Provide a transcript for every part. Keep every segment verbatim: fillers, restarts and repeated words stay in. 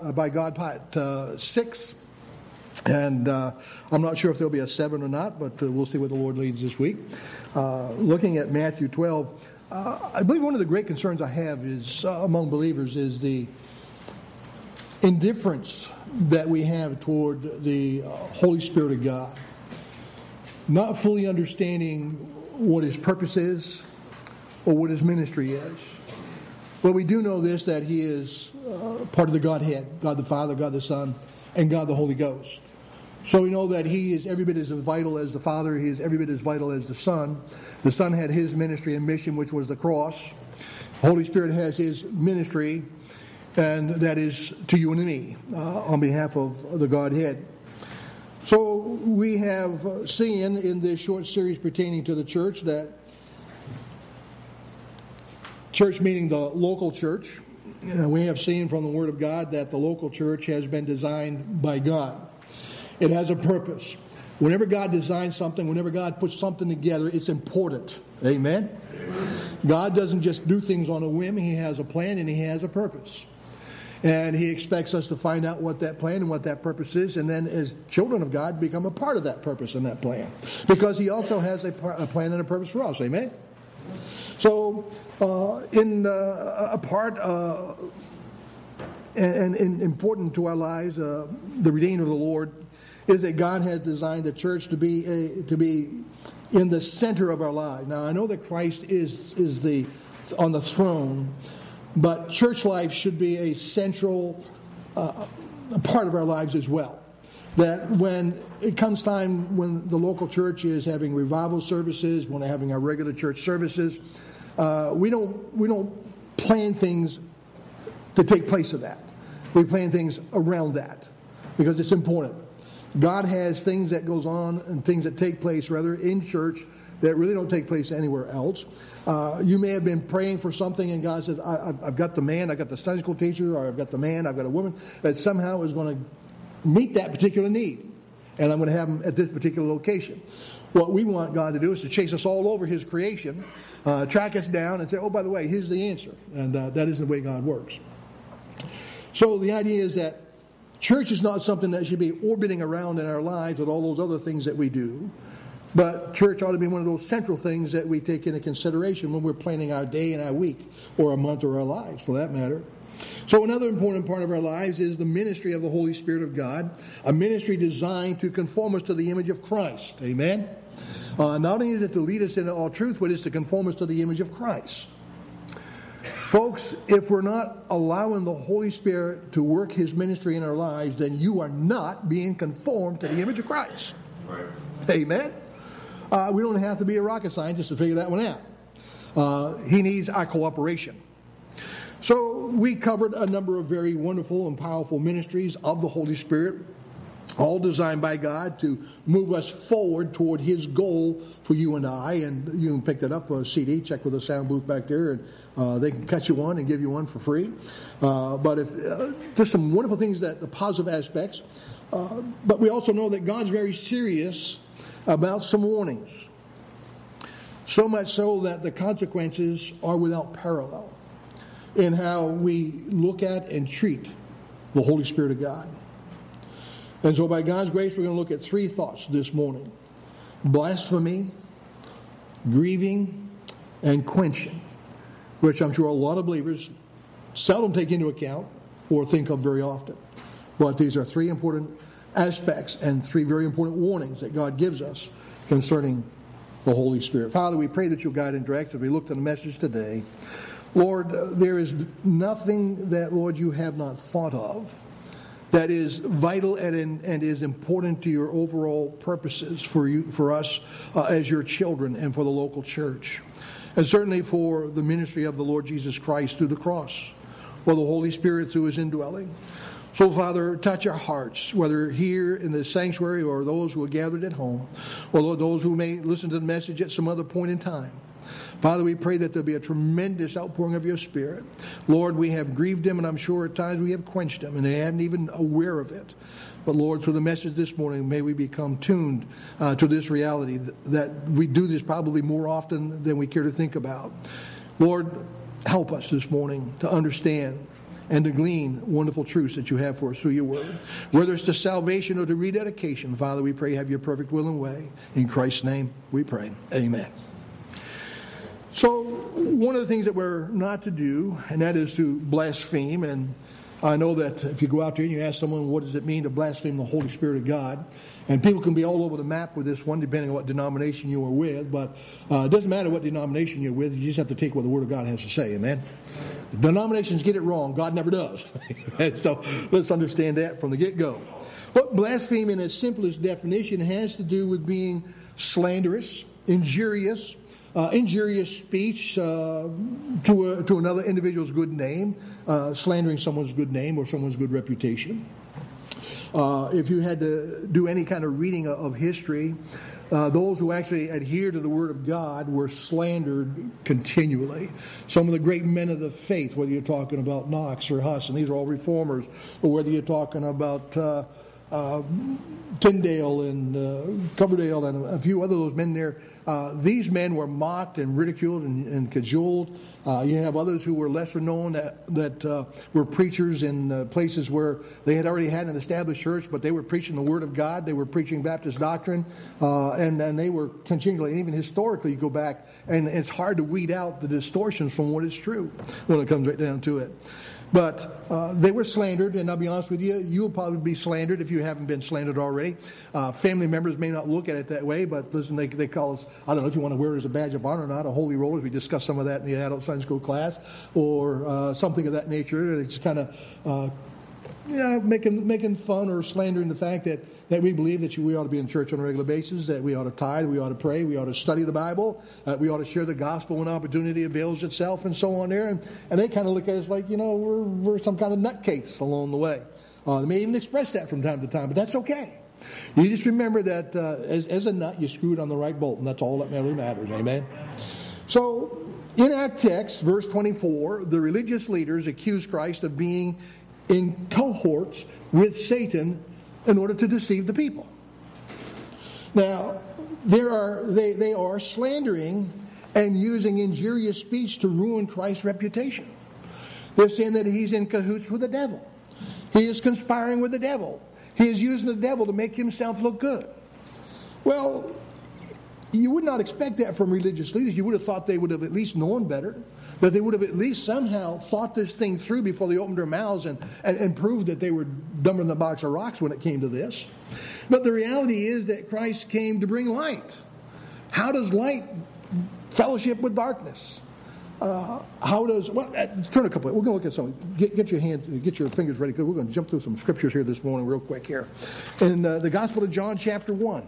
God, by God part uh, six. And uh, I'm not sure if there'll be a seven or not, but uh, we'll see what the Lord leads this week. Uh, looking at Matthew twelve, uh, I believe one of the great concerns I have is uh, among believers is the indifference that we have toward the uh, Holy Spirit of God. Not fully understanding what His purpose is or what His ministry is. But we do know this, that He is uh, part of the Godhead, God the Father, God the Son, and God the Holy Ghost. So we know that He is every bit as vital as the Father. He is every bit as vital as the Son. The Son had His ministry and mission, which was the cross. The Holy Spirit has His ministry, and that is to you and me, uh, on behalf of the Godhead. So we have seen in this short series pertaining to the church that church meaning the local church, uh, we have seen from the Word of God that the local church has been designed by God. It has a purpose. Whenever God designs something, whenever God puts something together, it's important. Amen? Amen. God doesn't just do things on a whim. He has a plan and He has a purpose. And He expects us to find out what that plan and what that purpose is, and then as children of God, become a part of that purpose and that plan. Because He also has a, par- a plan and a purpose for us. Amen? So, uh, in uh, a part uh, and, and important to our lives, uh, the redeemed of the Lord, is that God has designed the church to be a, to be in the center of our lives. Now, I know that Christ is is the on the throne, but church life should be a central uh, part of our lives as well. That when it comes time when the local church is having revival services, when they're having our regular church services, uh, we don't we don't plan things to take place of that. We plan things around that because it's important. God has things that goes on and things that take place, rather, in church that really don't take place anywhere else. Uh, you may have been praying for something and God says, I, I've, I've got the man, I've got the Sunday school teacher, or I've got the man, I've got a woman that somehow is going to meet that particular need. And I'm going to have them at this particular location. What we want God to do is to chase us all over His creation, uh, track us down and say, oh, by the way, here's the answer. And uh, that isn't the way God works. So the idea is that church is not something that should be orbiting around in our lives with all those other things that we do. But church ought to be one of those central things that we take into consideration when we're planning our day and our week, or our month, or our lives, for that matter. So another important part of our lives is the ministry of the Holy Spirit of God, a ministry designed to conform us to the image of Christ. Amen? Uh, not only is it to lead us into all truth, but it's to conform us to the image of Christ. Folks, if we're not allowing the Holy Spirit to work His ministry in our lives, then you are not being conformed to the image of Christ. Right. Amen? Uh, we don't have to be a rocket scientist to figure that one out. Uh, he needs our cooperation. So we covered a number of very wonderful and powerful ministries of the Holy Spirit, all designed by God to move us forward toward His goal for you and I. And you can pick that up, a C D, check with the sound booth back there, and uh, they can cut you one and give you one for free. Uh, but if uh, there's some wonderful things, that the positive aspects. Uh, but we also know that God's very serious about some warnings. So much so that the consequences are without parallel in how we look at and treat the Holy Spirit of God. And so by God's grace, we're going to look at three thoughts this morning. Blasphemy, grieving, and quenching, which I'm sure a lot of believers seldom take into account or think of very often. But these are three important aspects and three very important warnings that God gives us concerning the Holy Spirit. Father, we pray that you'll guide and direct as we look to the message today. Lord, uh, there is nothing that, Lord, you have not thought of that is vital and, in, and is important to your overall purposes for you, for us uh, as your children, and for the local church. And certainly for the ministry of the Lord Jesus Christ through the cross, or the Holy Spirit through His indwelling. So, Father, touch our hearts, whether here in the sanctuary or those who are gathered at home, or those who may listen to the message at some other point in time. Father, we pray that there'll be a tremendous outpouring of your Spirit. Lord, we have grieved them, and I'm sure at times we have quenched them, and they haven't even aware of it. But Lord, through the message this morning, may we become tuned uh, to this reality, that we do this probably more often than we care to think about. Lord, help us this morning to understand and to glean wonderful truths that you have for us through your word. Whether it's to salvation or to rededication, Father, we pray have your perfect will and way. In Christ's name we pray. Amen. So one of the things that we're not to do, and that is to blaspheme. And I know that if you go out there and you ask someone, what does it mean to blaspheme the Holy Spirit of God? And people can be all over the map with this one, depending on what denomination you are with. But uh, it doesn't matter what denomination you're with. You just have to take what the Word of God has to say. Amen? Denominations get it wrong. God never does. So let's understand that from the get-go. But blaspheme in its simplest definition has to do with being slanderous, injurious, Uh, injurious speech uh, to a, to another individual's good name, uh, slandering someone's good name or someone's good reputation. Uh, if you had to do any kind of reading of history, uh, those who actually adhered to the Word of God were slandered continually. Some of the great men of the faith, whether you're talking about Knox or Huss, and these are all reformers, or whether you're talking about uh, uh, Tyndale and uh, Coverdale and a few other those men there, Uh, these men were mocked and ridiculed and, and cajoled. Uh, you have others who were lesser known that, that uh, were preachers in uh, places where they had already had an established church, but they were preaching the Word of God. They were preaching Baptist doctrine, uh, and, and they were continually, and even historically, you go back, and it's hard to weed out the distortions from what is true when it comes right down to it. But uh, they were slandered, and I'll be honest with you, you'll probably be slandered if you haven't been slandered already. Uh, family members may not look at it that way, but listen, they, they call us, I don't know if you want to wear it as a badge of honor or not, a holy roller. We discussed some of that in the adult Sunday school class, or uh, something of that nature. They just kind of uh, yeah, making making fun or slandering the fact that, that we believe that we ought to be in church on a regular basis, that we ought to tithe, we ought to pray, we ought to study the Bible, uh, we ought to share the gospel when opportunity avails itself, and so on there. And, and they kind of look at us like, you know, we're, we're some kind of nutcase along the way. Uh, they may even express that from time to time, but that's okay. You just remember that uh, as, as a nut, you screwed on the right bolt, and that's all that really matters. Amen? So, in our text, verse twenty-four, the religious leaders accuse Christ of being in cohorts with Satan in order to deceive the people. Now, there are they, they are slandering and using injurious speech to ruin Christ's reputation. They're saying that he's in cahoots with the devil. He is conspiring with the devil. He is using the devil to make himself look good. Well, you would not expect that from religious leaders. You would have thought they would have at least known better, that they would have at least somehow thought this thing through before they opened their mouths and, and, and proved that they were dumber than a box of rocks when it came to this. But the reality is that Christ came to bring light. How does light fellowship with darkness? Uh, how does well? Uh, turn a couple. We're going to look at something. Get, get your hand, get your fingers ready, because we're going to jump through some scriptures here this morning, real quick here. In uh, the Gospel of John, chapter one.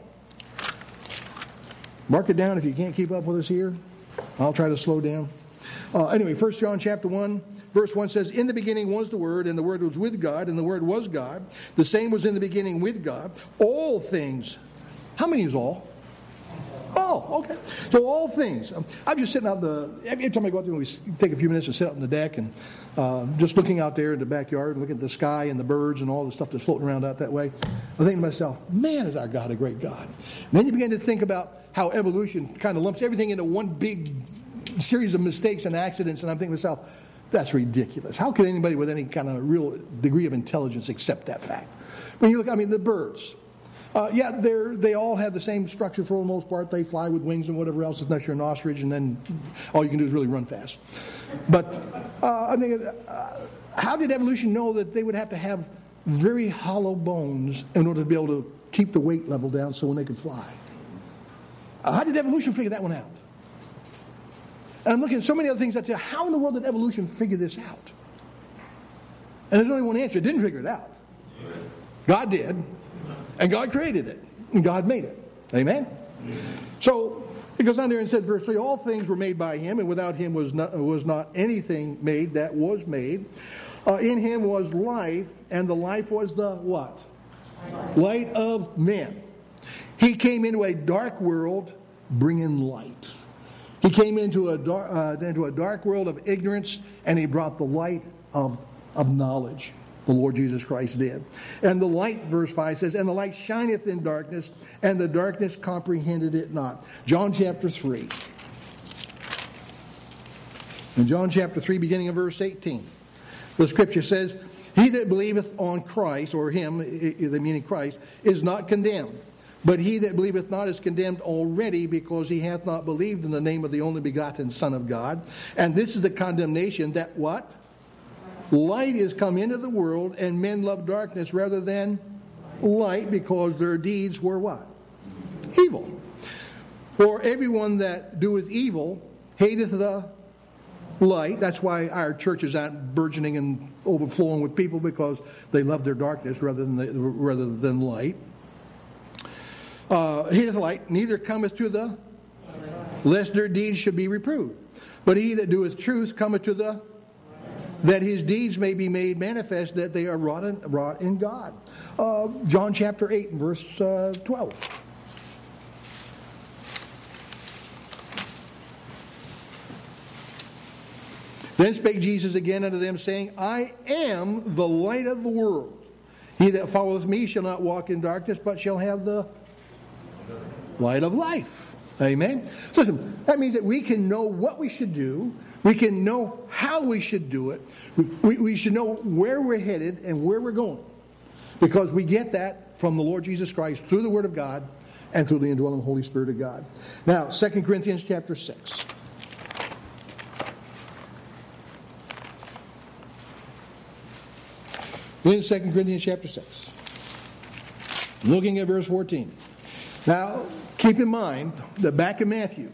Mark it down if you can't keep up with us here. I'll try to slow down. Uh, anyway, First John chapter one, verse one says, "In the beginning was the Word, and the Word was with God, and the Word was God. The same was in the beginning with God. All things." How many is all? Oh, okay. So all things. Um, I'm just sitting out the, every time I go out there, we take a few minutes and sit out on the deck and uh, just looking out there in the backyard and looking at the sky and the birds and all the stuff that's floating around out that way. I think to myself, man, is our God a great God. And then you begin to think about how evolution kind of lumps everything into one big series of mistakes and accidents, and I'm thinking to myself, that's ridiculous. How could anybody with any kind of real degree of intelligence accept that fact? When you look, I mean, the birds. Uh, yeah, they're, they all have the same structure for the most part. They fly with wings and whatever else, unless you're an ostrich, and then all you can do is really run fast. But uh, I think, uh, how did evolution know that they would have to have very hollow bones in order to be able to keep the weight level down so when they could fly? Uh, how did evolution figure that one out? And I'm looking at so many other things that tell, how in the world did evolution figure this out? And there's only one answer. It didn't figure it out. God did. And God created it. And God made it. Amen? So, it goes on there and said, verse three, "All things were made by him, and without him was not, was not anything made that was made. Uh, in him was life, and the life was the what? Light of men. He came into a dark world, bringing light. He came into a dark, uh, into a dark world of ignorance, and he brought the light of, of knowledge. The Lord Jesus Christ did. And the light, verse five says, "And the light shineth in darkness, and the darkness comprehended it not." John chapter three. In John chapter three, beginning of verse eighteen. The Scripture says, he that believeth on Christ, or him, the meaning Christ, is not condemned. But he that believeth not is condemned already, because he hath not believed in the name of the only begotten Son of God. And this is the condemnation, that what? Light is come into the world, and men love darkness rather than light, because their deeds were what? Evil. For everyone that doeth evil hateth the light. That's why our churches aren't burgeoning and overflowing with people, because they love their darkness rather than the, rather than light. Uh, hateth light, neither cometh to the, lest their deeds should be reproved. But he that doeth truth cometh to the, that his deeds may be made manifest, that they are wrought in, wrought in God. Uh, John chapter eight and verse uh, twelve. Then spake Jesus again unto them, saying, I am the light of the world. He that followeth me shall not walk in darkness, but shall have the light of life. Amen? So listen, that means that we can know what we should do. We can know how we should do it. We, we should know where we're headed and where we're going. Because we get that from the Lord Jesus Christ through the Word of God and through the indwelling Holy Spirit of God. Now, Second Corinthians chapter six. In Second Corinthians chapter six, looking at verse fourteen. Now, keep in mind that back in Matthew,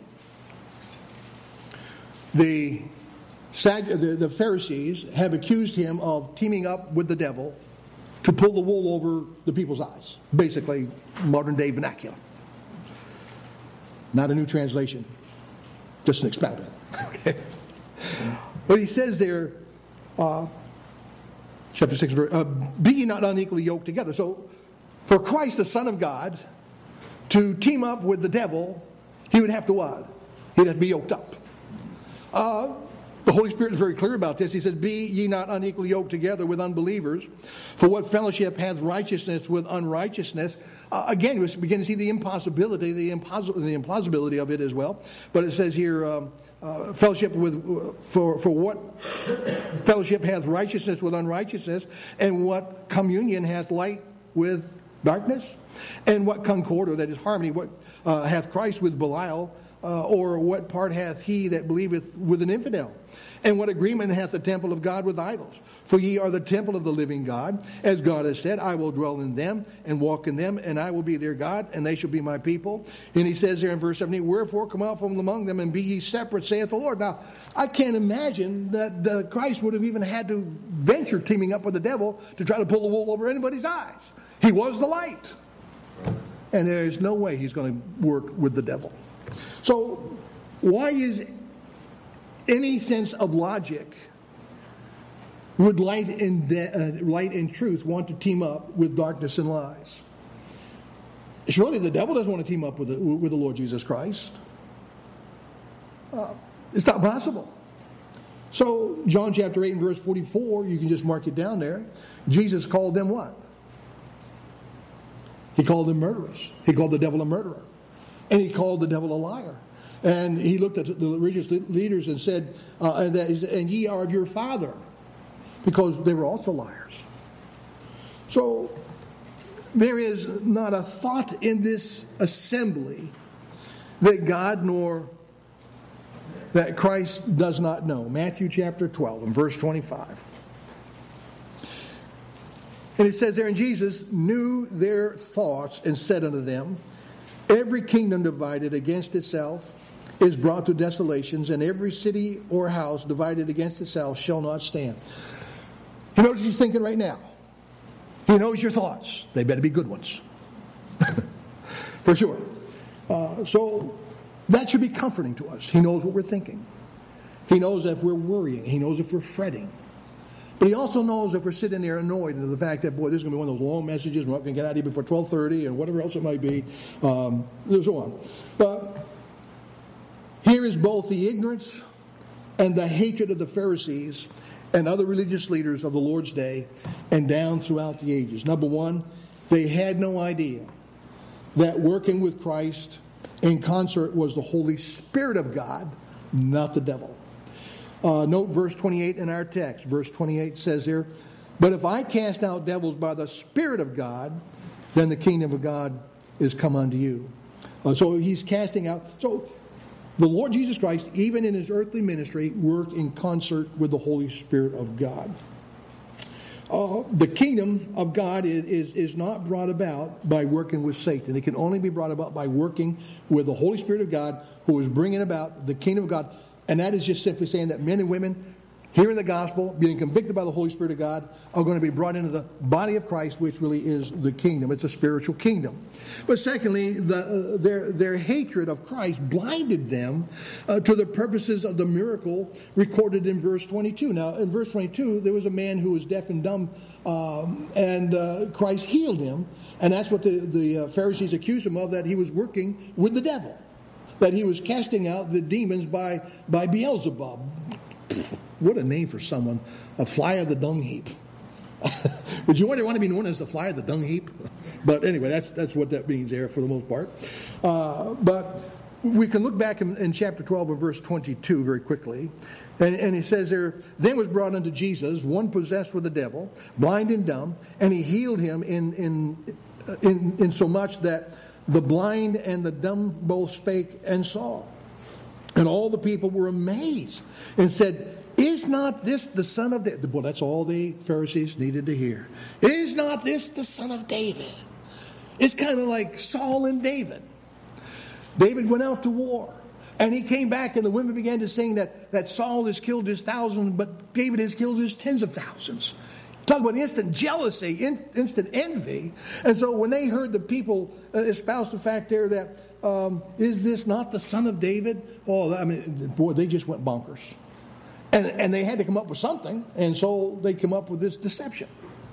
the, the Pharisees have accused him of teaming up with the devil to pull the wool over the people's eyes. Basically, modern day vernacular. Not a new translation, just an expounding. But he says there, uh, chapter six, uh, be ye not unequally yoked together. So, for Christ, the Son of God, to team up with the devil, he would have to what? He'd have to be yoked up. Uh, the Holy Spirit is very clear about this. He said, be ye not unequally yoked together with unbelievers. For what fellowship hath righteousness with unrighteousness? Uh, again, we begin to see the impossibility, the, impos- the implausibility of it as well. But it says here, um, uh, fellowship with, uh, for, for what fellowship hath righteousness with unrighteousness? And what communion hath light with darkness? And what concord, or that is harmony, what uh, hath Christ with Belial? Uh, or what part hath he that believeth with an infidel? And what agreement hath the temple of God with idols? For ye are the temple of the living God. As God has said, I will dwell in them and walk in them, and I will be their God, and they shall be my people. And he says there in verse seventeen, wherefore come out from among them, and be ye separate, saith the Lord. Now, I can't imagine that uh, Christ would have even had to venture teaming up with the devil to try to pull the wool over anybody's eyes. He was the light. And there is no way he's going to work with the devil. So, why is any sense of logic would light and de- uh, light and truth want to team up with darkness and lies? Surely the devil doesn't want to team up with the, with the Lord Jesus Christ. Uh, it's not possible. So, John chapter eight and verse forty-four, you can just mark it down there. Jesus called them what? He called them murderers. He called the devil a murderer. And he called the devil a liar. And he looked at the religious leaders and said, uh, and, that is, and ye are of your father, because they were also liars. So there is not a thought in this assembly that God nor that Christ does not know. Matthew chapter twelve and verse twenty-five. And it says there, and Jesus knew their thoughts and said unto them, every kingdom divided against itself is brought to desolations, and every city or house divided against itself shall not stand. He knows what you're thinking right now. He knows your thoughts. They better be good ones. For sure. Uh, so that should be comforting to us. He knows what we're thinking. He knows if we're worrying. He knows if we're fretting. But he also knows if we're sitting there annoyed into the fact that, boy, this is going to be one of those long messages. We're not going to get out of here before twelve thirty and whatever else it might be, um, and so on. But here is both the ignorance and the hatred of the Pharisees and other religious leaders of the Lord's day and down throughout the ages. Number one, they had no idea that working with Christ in concert was the Holy Spirit of God, not the devil. Uh, note verse twenty-eight in our text. Verse twenty-eight says here, "But if I cast out devils by the Spirit of God, then the kingdom of God is come unto you." Uh, so he's casting out. So the Lord Jesus Christ, even in his earthly ministry, worked in concert with the Holy Spirit of God. Uh, the kingdom of God is, is, is not brought about by working with Satan. It can only be brought about by working with the Holy Spirit of God, who is bringing about the kingdom of God. And that is just simply saying that men and women hearing the gospel, being convicted by the Holy Spirit of God, are going to be brought into the body of Christ, which really is the kingdom. It's a spiritual kingdom. But secondly, the, uh, their, their hatred of Christ blinded them uh, to the purposes of the miracle recorded in verse twenty-two. Now, in verse twenty-two, there was a man who was deaf and dumb, um, and uh, Christ healed him. And that's what the, the uh, Pharisees accused him of, that he was working with the devil, that he was casting out the demons by, by Beelzebub. What a name for someone. A fly of the dung heap. Would you want to be known as the fly of the dung heap? But anyway, that's that's what that means there for the most part. Uh, but we can look back in, in chapter twelve and verse twenty-two very quickly. And, and he says there, "Then was brought unto Jesus one possessed with the devil, blind and dumb, and he healed him in in in, in so much that the blind and the dumb both spake and saw. And all the people were amazed and said, Is not this the son of David?" Well, that's all the Pharisees needed to hear. Is not this the son of David? It's kind of like Saul and David. David went out to war, and he came back, and the women began to sing that, that Saul has killed his thousands, but David has killed his tens of thousands. Talk about instant jealousy, in, instant envy. And so when they heard the people espouse the fact there that, um, is this not the son of David? Oh, I mean, boy, they just went bonkers. And, and they had to come up with something, and so they come up with this deception.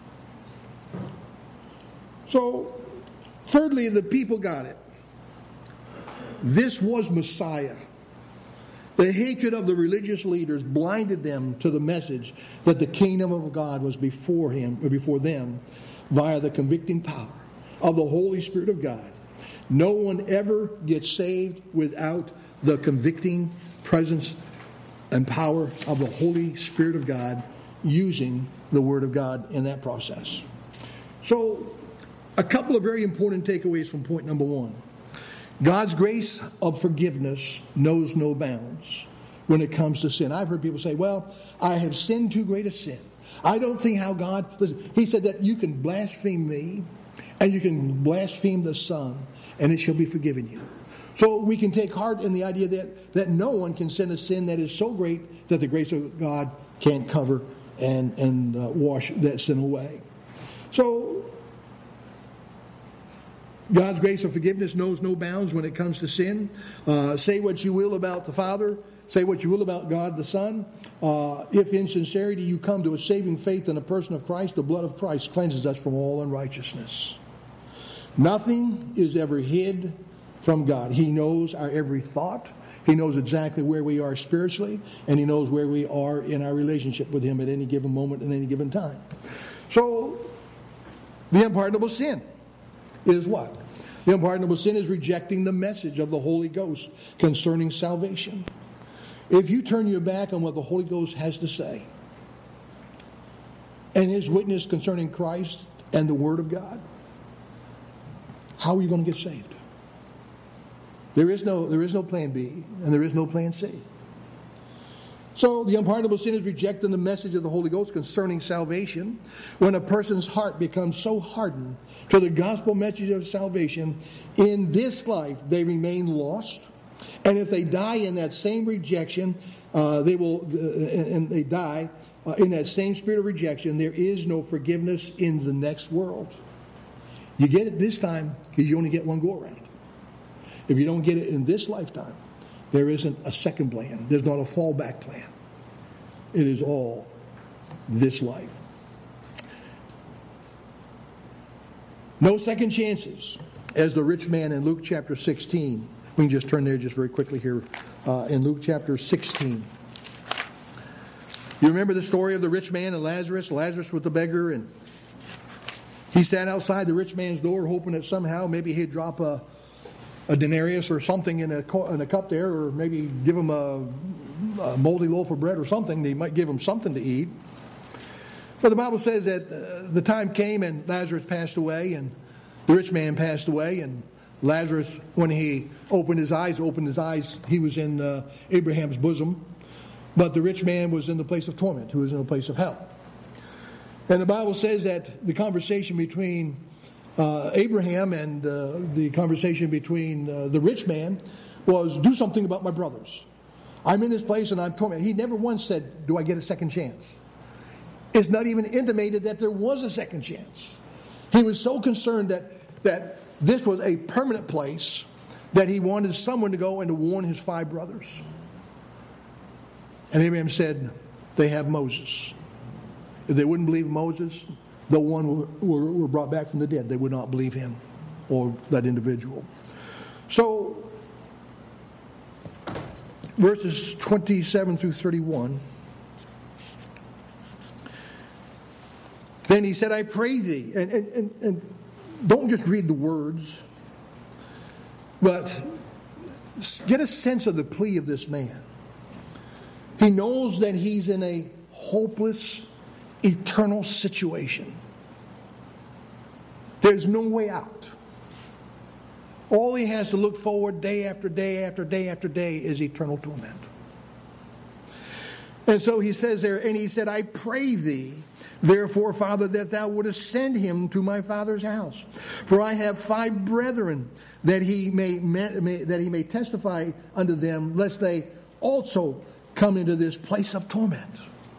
So, thirdly, the people got it. This was Messiah. The hatred of the religious leaders blinded them to the message that the kingdom of God was before him or before them via the convicting power of the Holy Spirit of God. No one ever gets saved without the convicting presence and power of the Holy Spirit of God using the Word of God in that process. So, a couple of very important takeaways from point number one. God's grace of forgiveness knows no bounds when it comes to sin. I've heard people say, well, I have sinned too great a sin. I don't think how God... Listen, he said that you can blaspheme me and you can blaspheme the Son and it shall be forgiven you. So we can take heart in the idea that, that no one can sin a sin that is so great that the grace of God can't cover and, and uh, wash that sin away. So God's grace of forgiveness knows no bounds when it comes to sin. Uh, say what you will about the Father. Say what you will about God the Son. Uh, if in sincerity you come to a saving faith in the person of Christ, the blood of Christ cleanses us from all unrighteousness. Nothing is ever hid from God. He knows our every thought. He knows exactly where we are spiritually, and He knows where we are in our relationship with Him at any given moment, at any given time. So, the unpardonable sin is what? The unpardonable sin is rejecting the message of the Holy Ghost concerning salvation. If you turn your back on what the Holy Ghost has to say and His witness concerning Christ and the Word of God, how are you going to get saved? There is no, there is no plan B, and there is no plan C. So the unpardonable sin is rejecting the message of the Holy Ghost concerning salvation. When a person's heart becomes so hardened to the gospel message of salvation, in this life they remain lost. And if they die in that same rejection, uh, they will, uh, and they die uh, in that same spirit of rejection, there is no forgiveness in the next world. You get it this time because you only get one go around. If you don't get it in this lifetime, there isn't a second plan. There's not a fallback plan. It is all this life. No second chances, as the rich man in Luke chapter sixteen. We can just turn there just very quickly here uh, in Luke chapter sixteen. You remember the story of the rich man and Lazarus? Lazarus was the beggar, and he sat outside the rich man's door hoping that somehow maybe he'd drop a, a denarius or something in a, in a cup there, or maybe give him a a moldy loaf of bread or something. They might give him something to eat. But the Bible says that uh, the time came and Lazarus passed away, and the rich man passed away, and Lazarus, when he opened his eyes, opened his eyes, he was in uh, Abraham's bosom. But the rich man was in the place of torment, who was in the place of hell. And the Bible says that the conversation between uh, Abraham and uh, the conversation between uh, the rich man was, do something about my brothers. I'm in this place and I'm tormented. He never once said, do I get a second chance? It's not even intimated that there was a second chance. He was so concerned that, that this was a permanent place that he wanted someone to go and to warn his five brothers. And Abraham said, they have Moses. If they wouldn't believe Moses, the one were, were, were brought back from the dead. They would not believe him or that individual. So, verses twenty-seven through thirty-one. Then he said, I pray thee. And, and, and, and don't just read the words, but get a sense of the plea of this man. He knows that he's in a hopeless, eternal situation. There's no way out. All he has to look forward day after day after day after day is eternal torment. And so he says there, and he said, I pray thee, therefore, Father, that thou wouldest send him to my father's house. For I have five brethren, that he may, may that he may testify unto them, lest they also come into this place of torment.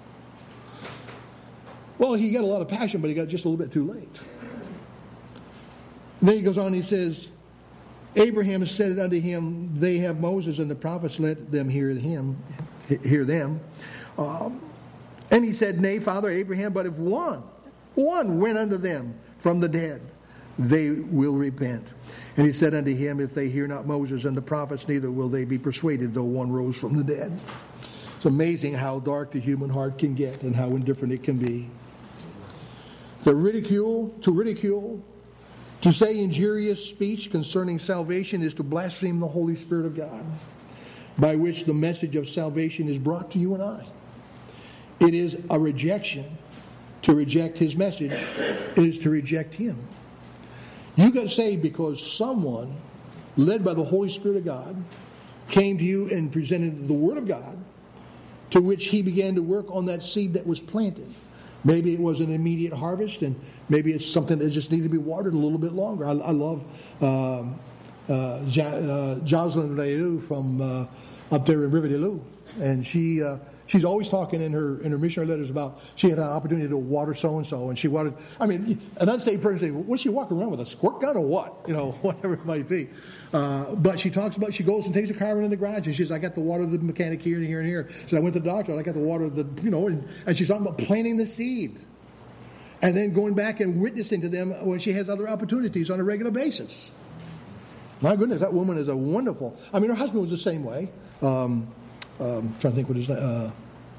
Well, he got a lot of passion, but he got just a little bit too late. And then he goes on and he says, Abraham said unto him, they have Moses and the prophets, let them hear him, hear them. Um, and he said, nay, Father Abraham, but if one, one went unto them from the dead, they will repent. And he said unto him, if they hear not Moses and the prophets, neither will they be persuaded, though one rose from the dead. It's amazing how dark the human heart can get and how indifferent it can be. The ridicule, to ridicule, to say injurious speech concerning salvation is to blaspheme the Holy Spirit of God, by which the message of salvation is brought to you and I. It is a rejection. To reject his message is to reject him. You got saved because someone, led by the Holy Spirit of God, came to you and presented the Word of God, to which he began to work on that seed that was planted. Maybe it was an immediate harvest, and maybe it's something that just needed to be watered a little bit longer. I, I love um, uh, jo- uh, Jocelyn Reu from uh, up there in River-de-Loup, and she uh, she's always talking in her in her missionary letters about she had an opportunity to water so and so, and she watered. I mean, an unsaved person say, "Was she walking around with a squirt gun or what?" You know, whatever it might be. Uh, but she talks about she goes and takes a car in the garage, and she says, "I got to water the mechanic here and here and here." She said, "I went to the doctor, and I got to water the you know," and, and she's talking about planting the seed, and then going back and witnessing to them when she has other opportunities on a regular basis. My goodness, that woman is a wonderful. I mean, her husband was the same way. Um, um, trying to think what his name. Uh,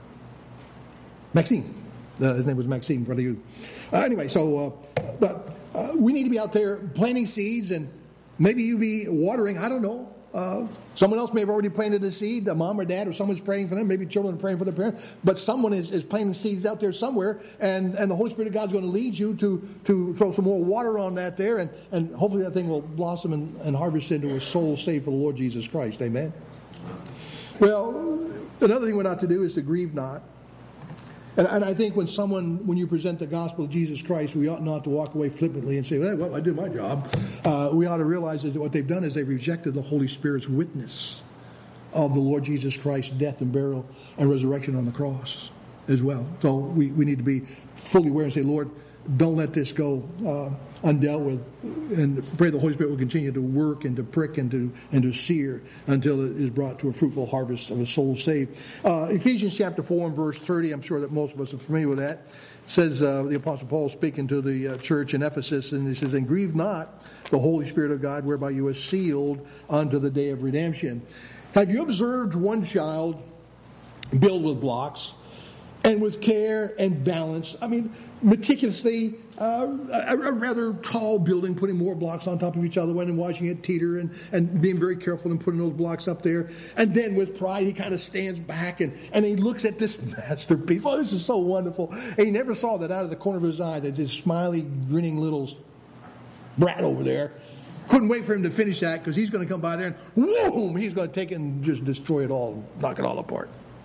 Maxime. Uh, his name was Maxime for you. Uh, anyway, so uh, but uh, we need to be out there planting seeds, and maybe you be watering. I don't know. Uh, someone else may have already planted a seed. A mom or dad or someone's praying for them. Maybe children are praying for their parents. But someone is, is planting seeds out there somewhere, and, and the Holy Spirit of God is going to lead you to, to throw some more water on that there, and, and hopefully that thing will blossom and, and harvest into a soul saved for the Lord Jesus Christ. Amen? Well, another thing we're not to do is to grieve not. And, and I think when someone, when you present the gospel of Jesus Christ, we ought not to walk away flippantly and say, well, well I did my job. Uh, we ought to realize that what they've done is they've rejected the Holy Spirit's witness of the Lord Jesus Christ's death and burial and resurrection on the cross as well. So we, we need to be fully aware and say, Lord, don't let this go uh, undealt with, and pray the Holy Spirit will continue to work and to prick and to and to sear until it is brought to a fruitful harvest of a soul saved. Uh, Ephesians chapter four and verse thirty, I'm sure that most of us are familiar with that, says uh, the Apostle Paul speaking to the uh, church in Ephesus, and he says, and grieve not the Holy Spirit of God, whereby you are sealed unto the day of redemption. Have you observed one child build with blocks? and with care and balance. I mean, meticulously, uh, a, a rather tall building, putting more blocks on top of each other, and watching it teeter, and, and being very careful in putting those blocks up there. And then with pride, he kind of stands back and, and he looks at this masterpiece. Oh, this is so wonderful. And he never saw that out of the corner of his eye, that this smiley, grinning little brat over there. Couldn't wait for him to finish that, because he's going to come by there and whoom, he's going to take it and just destroy it all, knock it all apart.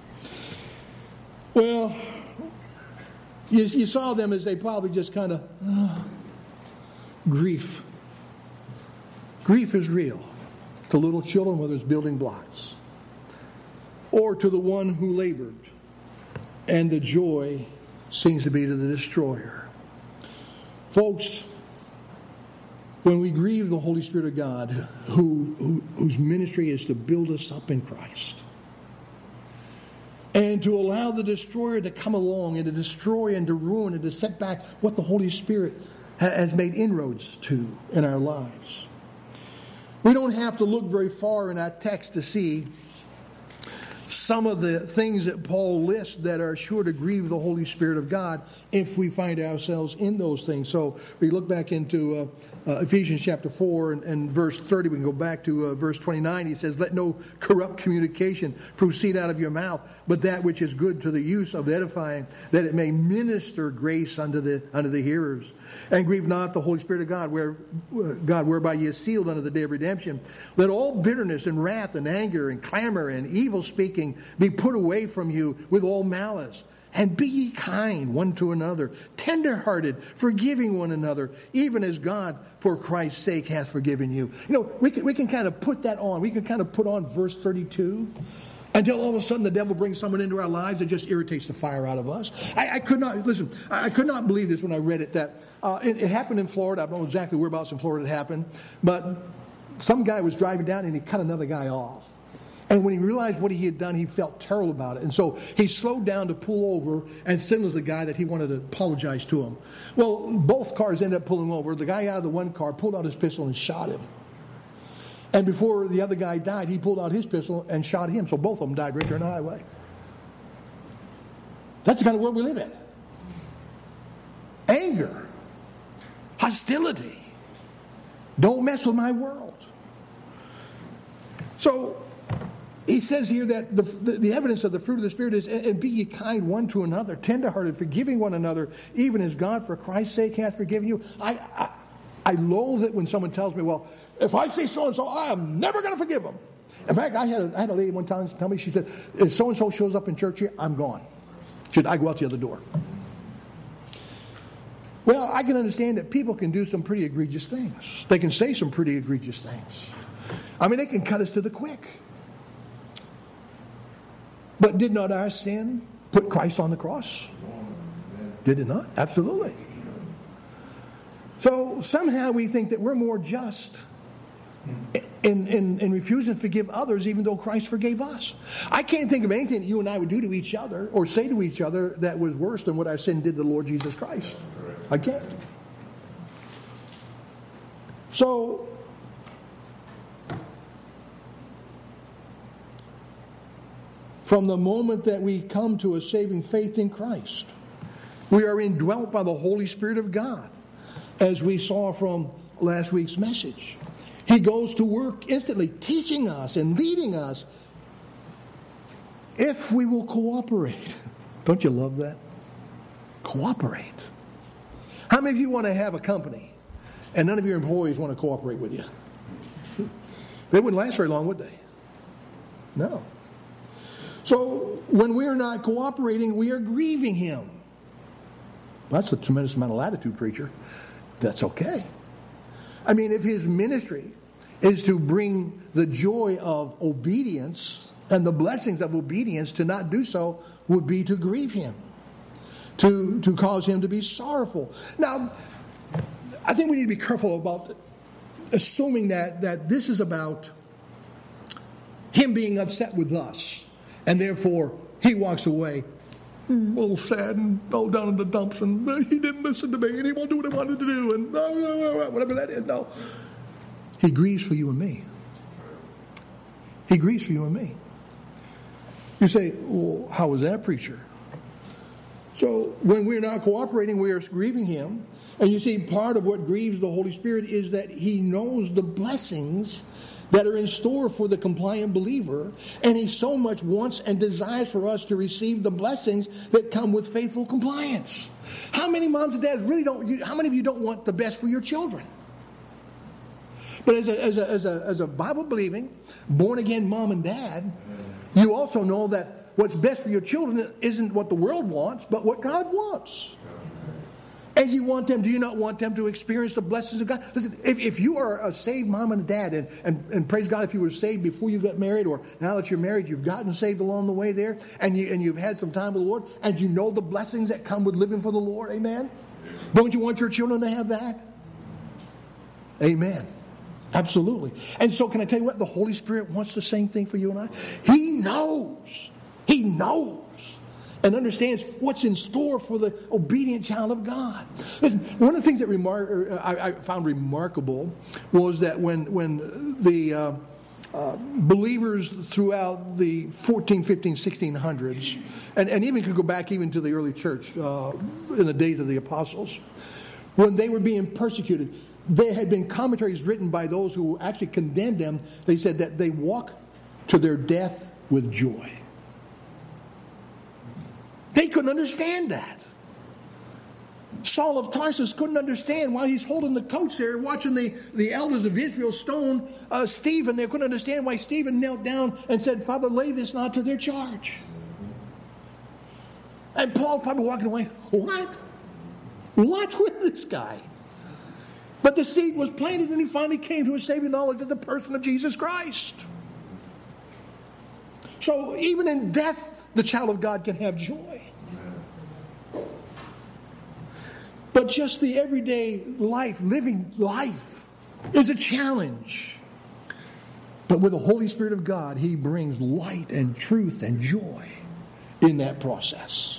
Well, you, you saw them as they probably just kind of, uh, grief. Grief is real to little children, whether it's building blocks, or to the one who labored, and the joy seems to be to the destroyer. Folks, when we grieve the Holy Spirit of God, who, who whose ministry is to build us up in Christ, and to allow the destroyer to come along and to destroy and to ruin and to set back what the Holy Spirit ha- has made inroads to in our lives. We don't have to look very far in our text to see some of the things that Paul lists that are sure to grieve the Holy Spirit of God if we find ourselves in those things. So we look back into uh, uh, Ephesians chapter four and, and verse thirty. We can go back to uh, verse twenty-nine. He says, "Let no corrupt communication proceed out of your mouth, but that which is good to the use of edifying, that it may minister grace unto the unto the hearers. And grieve not the Holy Spirit of God, where uh, God whereby ye are sealed unto the day of redemption. Let all bitterness and wrath and anger and clamor and evil speaking be put away from you with all malice. And be ye kind one to another, tender-hearted, forgiving one another, even as God, for Christ's sake, hath forgiven you." You know, we can, we can kind of put that on. We can kind of put on verse thirty-two until all of a sudden the devil brings someone into our lives that just irritates the fire out of us. I, I could not, listen, I could not believe this when I read it, that uh, it, it happened in Florida. I don't know exactly whereabouts in Florida it happened, but some guy was driving down and he cut another guy off. And when he realized what he had done, he felt terrible about it. And so he slowed down to pull over and signaled the guy that he wanted to apologize to him. Well, both cars ended up pulling over. The guy out of the one car pulled out his pistol and shot him. And before the other guy died, he pulled out his pistol and shot him. So both of them died right there on the highway. That's the kind of world we live in. Anger. Hostility. Don't mess with my world. So he says here that the, the, the evidence of the fruit of the Spirit is, and be ye kind one to another, tenderhearted, forgiving one another, even as God for Christ's sake hath forgiven you. I, I, I loathe it when someone tells me, well, if I say so-and-so, I am never going to forgive them. In fact, I had, a, I had a lady one time tell me, she said, if so-and-so shows up in church here, I'm gone. Should I go out the other door? Well, I can understand that people can do some pretty egregious things. They can say some pretty egregious things. I mean, they can cut us to the quick. But did not our sin put Christ on the cross? Did it not? Absolutely. So somehow we think that we're more just in, in, in refusing to forgive others, even though Christ forgave us. I can't think of anything that you and I would do to each other or say to each other that was worse than what our sin did to the Lord Jesus Christ. I can't. So from the moment that we come to a saving faith in Christ, we are indwelt by the Holy Spirit of God, as we saw from last week's message. He goes to work instantly, teaching us and leading us if we will cooperate. Don't you love that? Cooperate. How many of you want to have a company and none of your employees want to cooperate with you? They wouldn't last very long, would they? No. So when we are not cooperating, we are grieving Him. That's a tremendous amount of latitude, preacher. That's okay. I mean, if His ministry is to bring the joy of obedience and the blessings of obedience, to not do so would be to grieve Him, to, to cause Him to be sorrowful. Now, I think we need to be careful about assuming that, that this is about Him being upset with us. And therefore, He walks away mm, all sad and all down in the dumps, and uh, He didn't listen to me, and He won't do what I wanted to do, and uh, uh, uh, whatever that is. No. He grieves for you and me. He grieves for you and me. You say, well, how was that, preacher? So when we're not cooperating, we are grieving him. And you see, part of what grieves the Holy Spirit is that he knows the blessings that are in store for the compliant believer, and he so much wants and desires for us to receive the blessings that come with faithful compliance. How many moms and dads really don't, how many of you don't want the best for your children? But as a, as a, as a, as a Bible-believing, born-again mom and dad, you also know that what's best for your children isn't what the world wants, but what God wants. And you want them, do you not want them to experience the blessings of God? Listen, if, if you are a saved mom and dad, and, and, and praise God if you were saved before you got married, or now that you're married, you've gotten saved along the way there, and, you, and you've had some time with the Lord, and you know the blessings that come with living for the Lord, amen? Don't you want your children to have that? Amen. Absolutely. And so can I tell you what? The Holy Spirit wants the same thing for you and I. He knows. He knows. And understands what's in store for the obedient child of God. Listen, one of the things that remar- I, I found remarkable was that when when the uh, uh, believers throughout the fourteen, fifteen, sixteen hundreds, and, and even could go back even to the early church uh, in the days of the apostles, when they were being persecuted, there had been commentaries written by those who actually condemned them. They said that they walk to their death with joy. They couldn't understand that. Saul of Tarsus couldn't understand why he's holding the coats there, watching the, the elders of Israel stone uh, Stephen. They couldn't understand why Stephen knelt down and said, Father, lay this not to their charge. And Paul probably walking away, what? What's with this guy? But the seed was planted and he finally came to a saving knowledge of the person of Jesus Christ. So even in death, the child of God can have joy. But just the everyday life, living life, is a challenge. But with the Holy Spirit of God, He brings light and truth and joy in that process.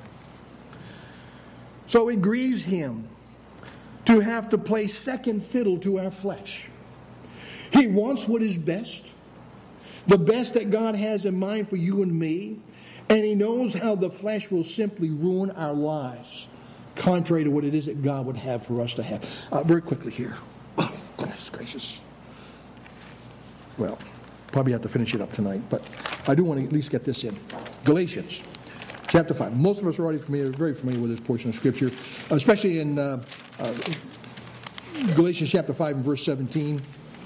So it grieves Him to have to play second fiddle to our flesh. He wants what is best, the best that God has in mind for you and me, and He knows how the flesh will simply ruin our lives, contrary to what it is that God would have for us to have. Uh, very quickly here. Oh, goodness gracious. Well, probably have to finish it up tonight, but I do want to at least get this in. Galatians chapter five. Most of us are already familiar, very familiar with this portion of Scripture, especially in uh, uh, Galatians chapter five and verse seventeen.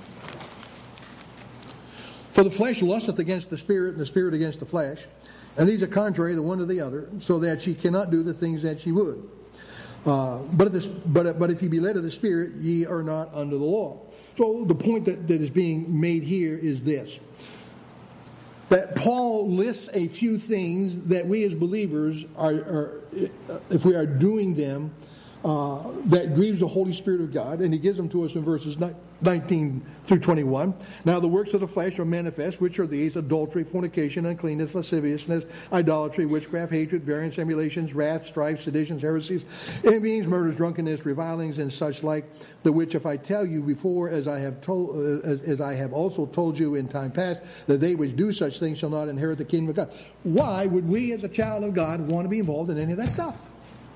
For the flesh lusteth against the Spirit, and the Spirit against the flesh. And these are contrary the one to the other, so that she cannot do the things that she would. Uh, but, if this, but, but if ye be led of the Spirit, ye are not under the law. So the point that, that is being made here is this. That Paul lists a few things that we as believers are, are if we are doing them, uh, that grieves the Holy Spirit of God. And he gives them to us in verses nineteen through twenty-one. Now the works of the flesh are manifest, which are these: adultery, fornication, uncleanness, lasciviousness, idolatry, witchcraft, hatred, variance, emulations, wrath, strife, seditions, heresies, envyings, murders, drunkenness, revilings, and such like, the which if I tell you before, as I have told, uh, as, as I have also told you in time past, that they which do such things shall not inherit the kingdom of God. Why would we as a child of God want to be involved in any of that stuff?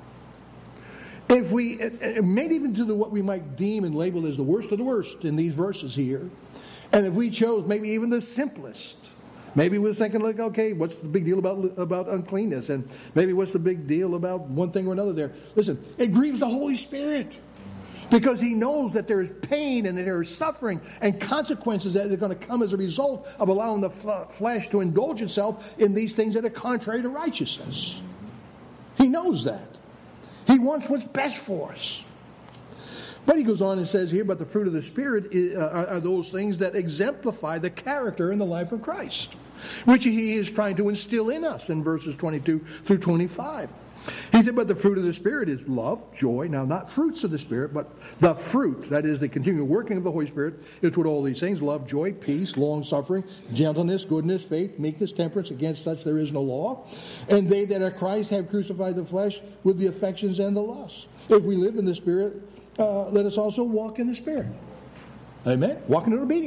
If we, made even to the what we might deem and label as the worst of the worst in these verses here, and if we chose maybe even the simplest, maybe we're thinking like, okay, what's the big deal about about uncleanness, and maybe what's the big deal about one thing or another there? Listen, it grieves the Holy Spirit, because He knows that there is pain and that there is suffering and consequences that are going to come as a result of allowing the flesh to indulge itself in these things that are contrary to righteousness. He knows that. He wants what's best for us. But he goes on and says here, but the fruit of the Spirit is, uh, are, are those things that exemplify the character and the life of Christ, which He is trying to instill in us in verses twenty-two through twenty-five. He said, but the fruit of the Spirit is love, joy. Now, not fruits of the Spirit, but the fruit, that is the continual working of the Holy Spirit, is what all these things: love, joy, peace, long-suffering, gentleness, goodness, faith, meekness, temperance. Against such there is no law. And they that are Christ have crucified the flesh with the affections and the lusts. If we live in the Spirit, uh, let us also walk in the Spirit. Amen? Walking in obedience.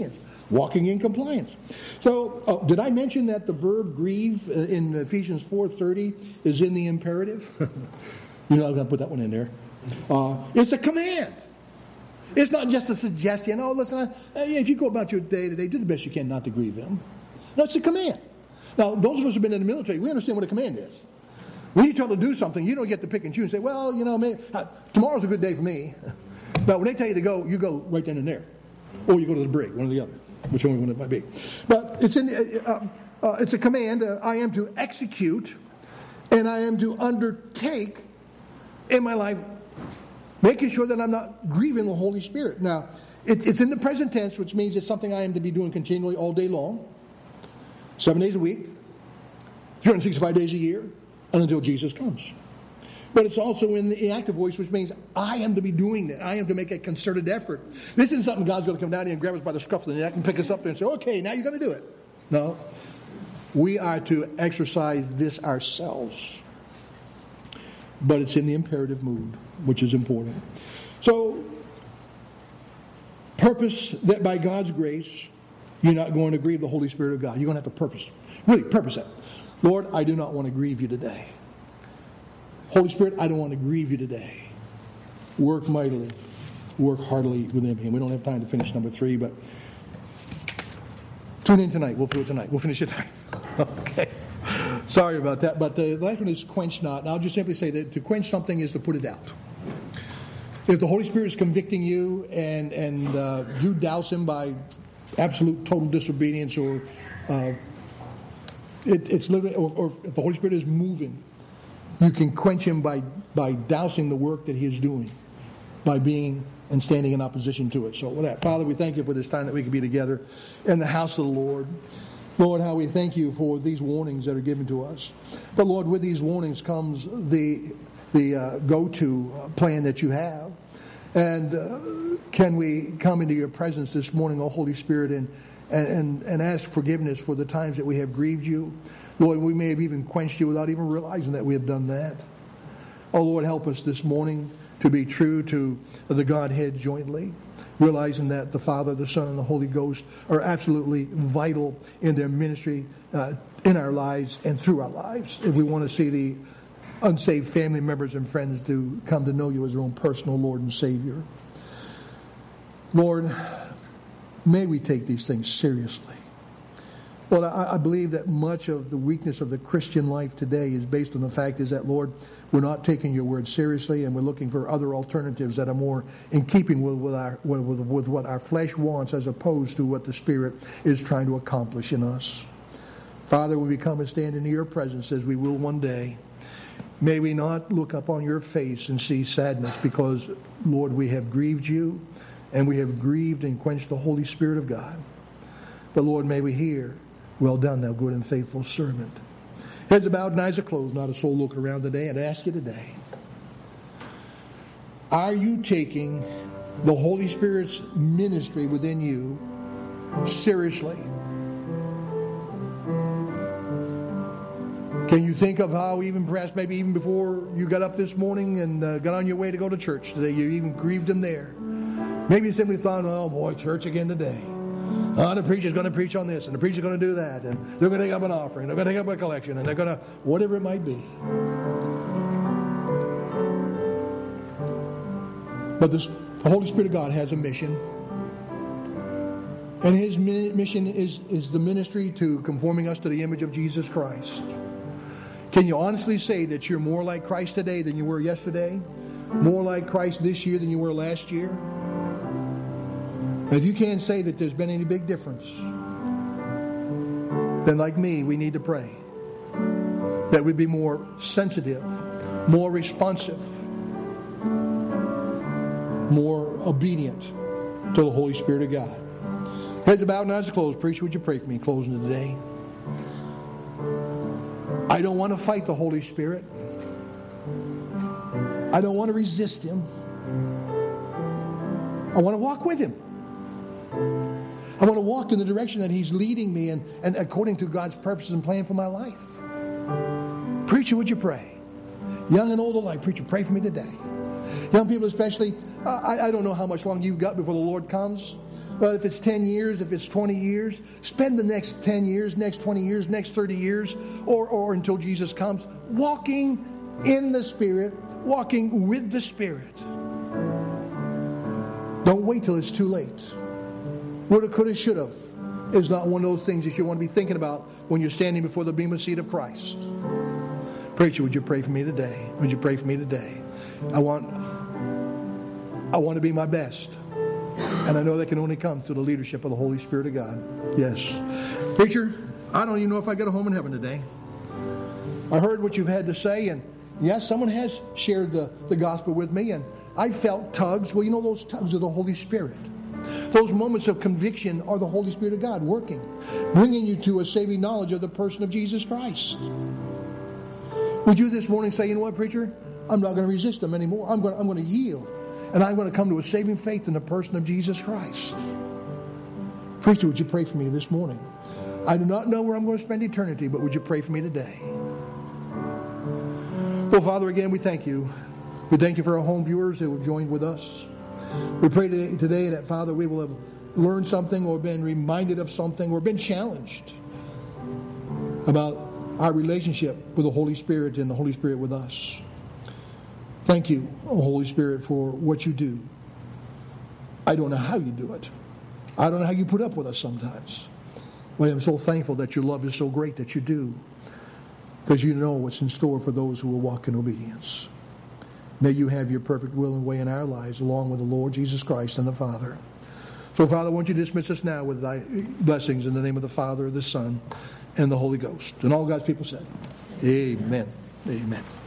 Walking in compliance. So, oh, did I mention that the verb grieve in Ephesians four thirty is in the imperative? You know, I'm going to put that one in there. Uh, it's a command. It's not just a suggestion. Oh, listen, if you go about your day today, do the best you can not to grieve him. No, it's a command. Now, those of us who have been in the military, we understand what a command is. When you try to do something, you don't get to pick and choose and say, well, you know, maybe, uh, tomorrow's a good day for me. But when they tell you to go, you go right then and there. Or you go to the brig, one or the other, whichever one it might be. But it's in the, uh, uh, it's a command. Uh, I am to execute and I am to undertake in my life, making sure that I'm not grieving the Holy Spirit. Now, it, it's in the present tense, which means it's something I am to be doing continually all day long, seven days a week, three hundred sixty-five days a year, and until Jesus comes. But it's also in the active voice, which means I am to be doing that. I am to make a concerted effort. This isn't something God's going to come down here and grab us by the scruff of the neck and pick us up there and say, okay, now you're going to do it. No. We are to exercise this ourselves. But it's in the imperative mood, which is important. So, purpose that by God's grace, you're not going to grieve the Holy Spirit of God. You're going to have to purpose. Really, purpose that. Lord, I do not want to grieve you today. Holy Spirit, I don't want to grieve you today. Work mightily. Work heartily within me. And we don't have time to finish number three, but tune in tonight. We'll do it tonight. We'll finish it tonight. Okay. Sorry about that. But the last one is quench not. And I'll just simply say that to quench something is to put it out. If the Holy Spirit is convicting you and, and uh, you douse him by absolute total disobedience or uh, it, it's literally, or, or if the Holy Spirit is moving, you can quench him by, by dousing the work that he is doing, by being and standing in opposition to it. So with that, Father, we thank you for this time that we can be together in the house of the Lord. Lord, how we thank you for these warnings that are given to us. But Lord, with these warnings comes the, the uh, go-to plan that you have. And uh, can we come into your presence this morning, O Holy Spirit, and, and, and ask forgiveness for the times that we have grieved you. Lord, we may have even quenched you without even realizing that we have done that. Oh, Lord, help us this morning to be true to the Godhead jointly, realizing that the Father, the Son, and the Holy Ghost are absolutely vital in their ministry uh, in our lives and through our lives. If we want to see the unsaved family members and friends to come to know you as their own personal Lord and Savior. Lord, may we take these things seriously. Lord, I, I believe that much of the weakness of the Christian life today is based on the fact is that, Lord, we're not taking your word seriously and we're looking for other alternatives that are more in keeping with, with, our, with, with what our flesh wants as opposed to what the Spirit is trying to accomplish in us. Father, when we come and stand in your presence as we will one day, may we not look up on your face and see sadness because, Lord, we have grieved you and we have grieved and quenched the Holy Spirit of God. But, Lord, may we hear, well done, thou good and faithful servant. Heads bowed and eyes are closed, not a soul looking around today. And I ask you today, are you taking the Holy Spirit's ministry within you seriously? Can you think of how even perhaps maybe even before you got up this morning and uh, got on your way to go to church today, you even grieved him there? Maybe you simply thought, oh boy, church again today. Oh, the preacher's going to preach on this, and the preacher's going to do that, and they're going to take up an offering, they're going to take up a collection, and they're going to, whatever it might be. But this, the Holy Spirit of God has a mission, and his mission is, is the ministry to conforming us to the image of Jesus Christ. Can you honestly say that you're more like Christ today than you were yesterday? More like Christ this year than you were last year? If you can't say that there's been any big difference, then like me, we need to pray that we'd be more sensitive, more responsive, more obedient to the Holy Spirit of God. Heads bowed and eyes closed. Preacher, would you pray for me closing today? I don't want to fight the Holy Spirit. I don't want to resist him. I want to walk with him. I want to walk in the direction that he's leading me and, and according to God's purposes and plan for my life. Preacher, would you pray? Young and old alike, preacher, pray for me today. Young people especially, I, I don't know how much longer you've got before the Lord comes. But if it's ten years, if it's twenty years, spend the next ten years, next twenty years, next thirty years, or, or until Jesus comes, walking in the Spirit, walking with the Spirit. Don't wait till it's too late. Woulda, coulda, shoulda is not one of those things that you want to be thinking about when you're standing before the bema seat of Christ. Preacher, would you pray for me today? Would you pray for me today? I want, I want to be my best. And I know that can only come through the leadership of the Holy Spirit of God. Yes. Preacher, I don't even know if I get a home in heaven today. I heard what you've had to say, and yes, someone has shared the, the gospel with me, and I felt tugs. Well, you know, those tugs are the Holy Spirit. Those moments of conviction are the Holy Spirit of God working, bringing you to a saving knowledge of the person of Jesus Christ. Would you this morning say, you know what, preacher? I'm not going to resist them anymore. I'm going to, I'm going to yield. And I'm going to come to a saving faith in the person of Jesus Christ. Preacher, would you pray for me this morning? I do not know where I'm going to spend eternity, but would you pray for me today? Well, Father, again, we thank you. We thank you for our home viewers who have joined with us. We pray today, today that, Father, we will have learned something or been reminded of something or been challenged about our relationship with the Holy Spirit and the Holy Spirit with us. Thank you, Holy Spirit, for what you do. I don't know how you do it. I don't know how you put up with us sometimes. But I'm so thankful that your love is so great that you do. Because you know what's in store for those who will walk in obedience. May you have your perfect will and way in our lives, along with the Lord Jesus Christ and the Father. So, Father, won't you dismiss us now with thy blessings in the name of the Father, the Son, and the Holy Ghost. And all God's people said, amen. Amen.